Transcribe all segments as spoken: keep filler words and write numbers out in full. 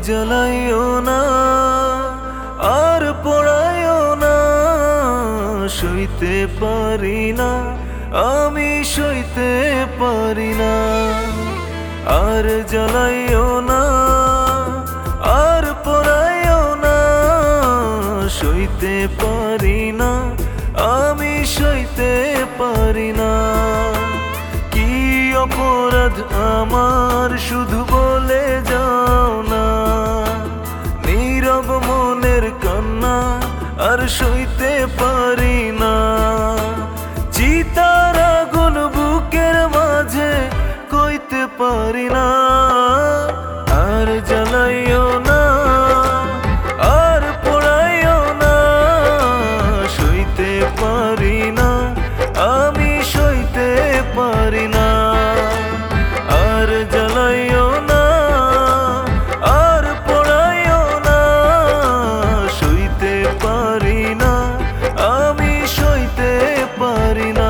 জ্বালাইও না, আর পোড়াইও না, সইতে পারি না, আমি সইতে পারি না। আর জ্বালাইও না, আর পোড়াইও না, সইতে পারি না, আমি সইতে পারি না। কি অপরাধ আমার শুধু বলে যাও না, নীরব মনের কান্না আর সইতে পারি না। চিতার আগুন বুকের মাঝে কইতে পারি না। আর জ্বালাইও না, আর পোড়াইও না, সইতে পারি না, আমি সইতে পারি না। আর জ্বালাইও না, আর পোড়াইও না, সইতে পারি না, আমি সইতে পারি না।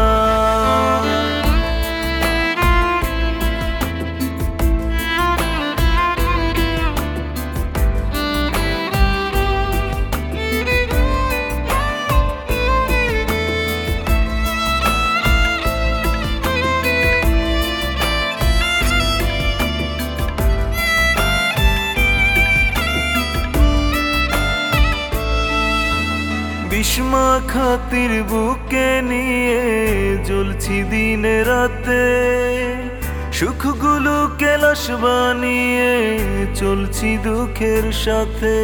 বিস্মা খাতির বুকে নিয়ে জ্বলছি দিনে রাতে, সুখগুলো কেলাস বানিয়ে চলছি দুঃখের সাথে।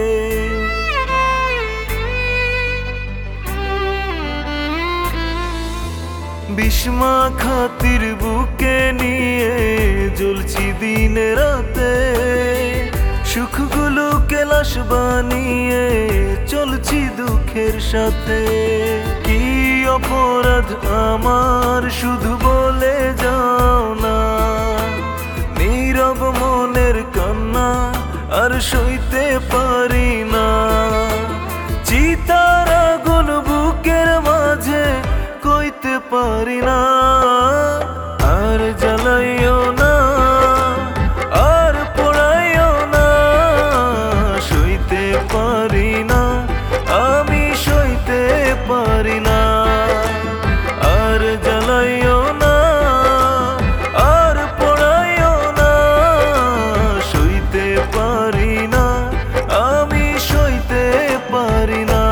বিস্মা খাতির বুকে নিয়ে জ্বলছি দিনে রাতে, সুখগুলো কেলাস বানিয়ে চলছি দুঃখের সাথে। কি অপরাধ আমার শুধু বলে যাও না, নীরব মনের কান্না আর সইতে পারি না। চিতার আগুন বুকের মাঝে কইতে পারি না। আর জ্বালাইও না, আর পোড়াইও না, সইতে পারি না, আমি সইতে পারি না। আর জ্বালাইও না, আর পোড়াইও না, সইতে পারি না, আমি সইতে পারি না।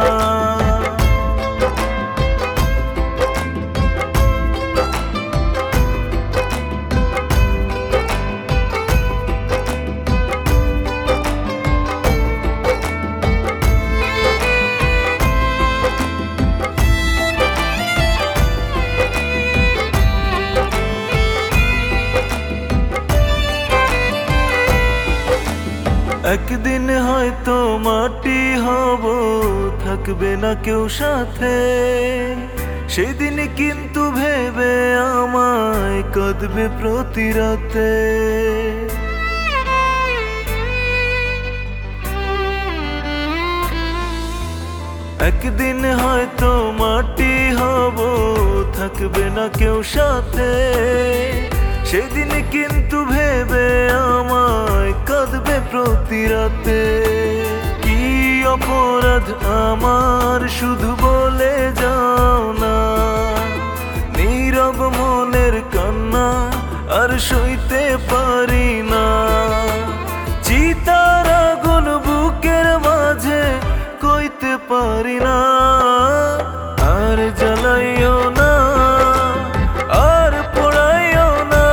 একদিন হয়তো মাটি হব, থাকবে না কেউ সাথে, সেদিন কিন্তু ভেবে আমায় কাঁদবে প্রতি রাতে। একদিন হয়তো মাটি হব, থাকবে না কেউ সাথে, সেদিন কিন্তু ভেবে আমায় কাঁদবে প্রতি রাতে। কি অপরাধ আমার শুধু বলে যাও না, নীরব মনের কান্না আর সইতে পারি না। চিতার আগুন বুকের মাঝে কইতে পারি না। আর জ্বালাইও না, আর পোড়াইও না,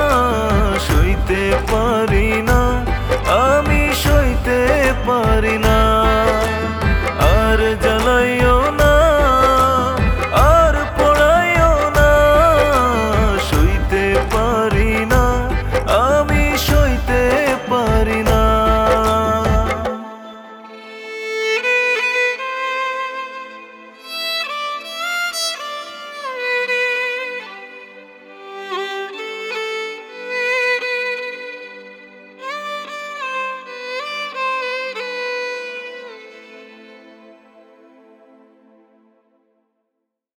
সইতে পারি না, আমি সইতে পারি না।